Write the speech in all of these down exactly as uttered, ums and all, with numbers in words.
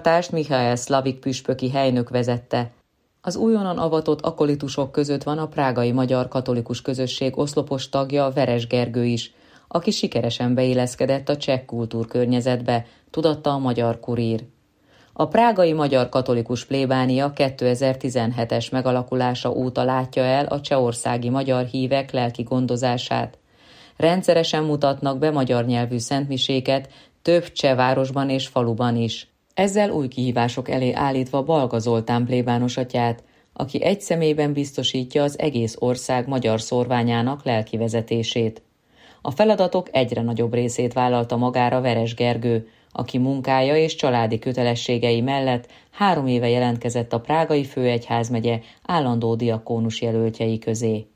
látogatást Michael Slavik püspöki helynök vezette. Az újonnan avatott akolitusok között van a prágai magyar katolikus közösség oszlopos tagja, Veres Gergő is, aki sikeresen beilleszkedett a cseh kultúrkörnyezetbe, tudatta a Magyar Kurír. A prágai magyar katolikus plébánia kétezer-tizenhetes megalakulása óta látja el a csehországi magyar hívek lelki gondozását. Rendszeresen mutatnak be magyar nyelvű szentmiséket több cseh városban és faluban is. Ezzel új kihívások elé állítva Balga Zoltán plébános atyát, aki egy személyben biztosítja az egész ország magyar szorványának lelki vezetését. A feladatok egyre nagyobb részét vállalta magára Veres Gergő, aki munkája és családi kötelességei mellett három éve jelentkezett a prágai főegyházmegye állandó diakónus jelöltjei közé.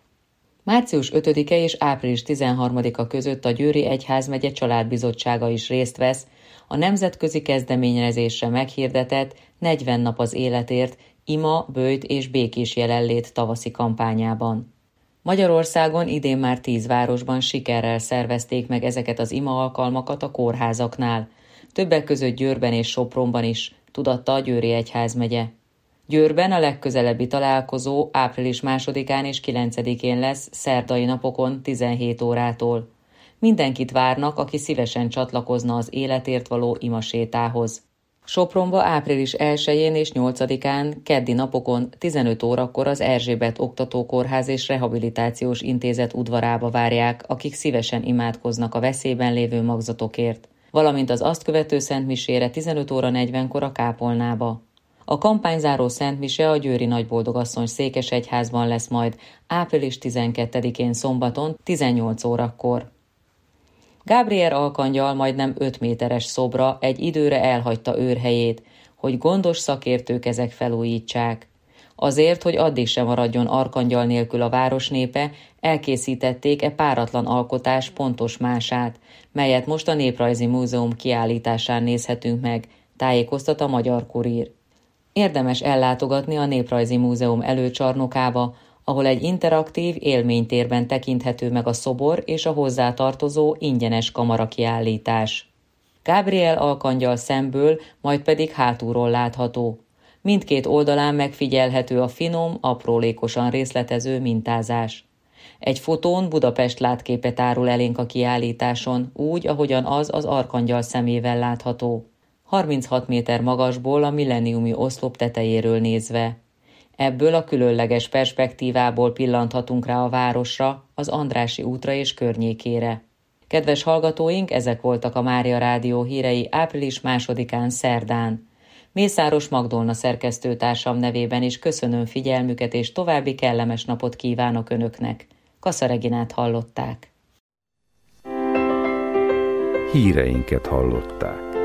március ötödike és április tizenharmadika között a Győri Egyházmegye Családbizottsága is részt vesz a nemzetközi kezdeményezésre meghirdetett negyven nap az életért ima, böjt és békés jelenlét tavaszi kampányában. Magyarországon idén már tíz városban sikerrel szervezték meg ezeket az ima alkalmakat a kórházaknál, többek között Győrben és Sopronban is, tudatta a Győri Egyházmegye. Győrben a legközelebbi találkozó április másodikán és kilencedikén lesz szerdai napokon tizenhét órától. Mindenkit várnak, aki szívesen csatlakozna az életért való imasétához. Sopronba április elsején és nyolcadikán keddi napokon tizenöt órakor az Erzsébet Oktatókórház és Rehabilitációs Intézet udvarába várják, akik szívesen imádkoznak a veszélyben lévő magzatokért, valamint az azt követő szentmisére tizenöt óra negyvenkor a kápolnába. A kampányzáró szentmise a Győri Nagyboldogasszony székesegyházban lesz majd április tizenkettedikén szombaton tizennyolc órakor. Gábriel alkangyal majdnem öt méteres szobra egy időre elhagyta őrhelyét, hogy gondos szakértők ezek felújítsák. Azért, hogy addig sem maradjon arkangyal nélkül a városnépe, elkészítették e páratlan alkotás pontos mását, melyet most a Néprajzi Múzeum kiállításán nézhetünk meg, tájékoztat a Magyar Kurír. Érdemes ellátogatni a Néprajzi Múzeum előcsarnokába, ahol egy interaktív élménytérben tekinthető meg a szobor és a hozzátartozó ingyenes kamarakiállítás. Gábriel alkangyal szemből, majd pedig hátulról látható. Mindkét oldalán megfigyelhető a finom, aprólékosan részletező mintázás. Egy fotón Budapest látképet árul elénk a kiállításon, úgy, ahogyan az az arkangyal szemével látható. harminchat méter magasból a milleniumi oszlop tetejéről nézve. Ebből a különleges perspektívából pillanthatunk rá a városra, az Andrássy útra és környékére. Kedves hallgatóink, ezek voltak a Mária Rádió hírei április másodikán szerdán. Mészáros Magdolna szerkesztőtársam nevében is köszönöm figyelmüket, és további kellemes napot kívánok Önöknek. Kassa Reginát hallották. Híreinket hallották.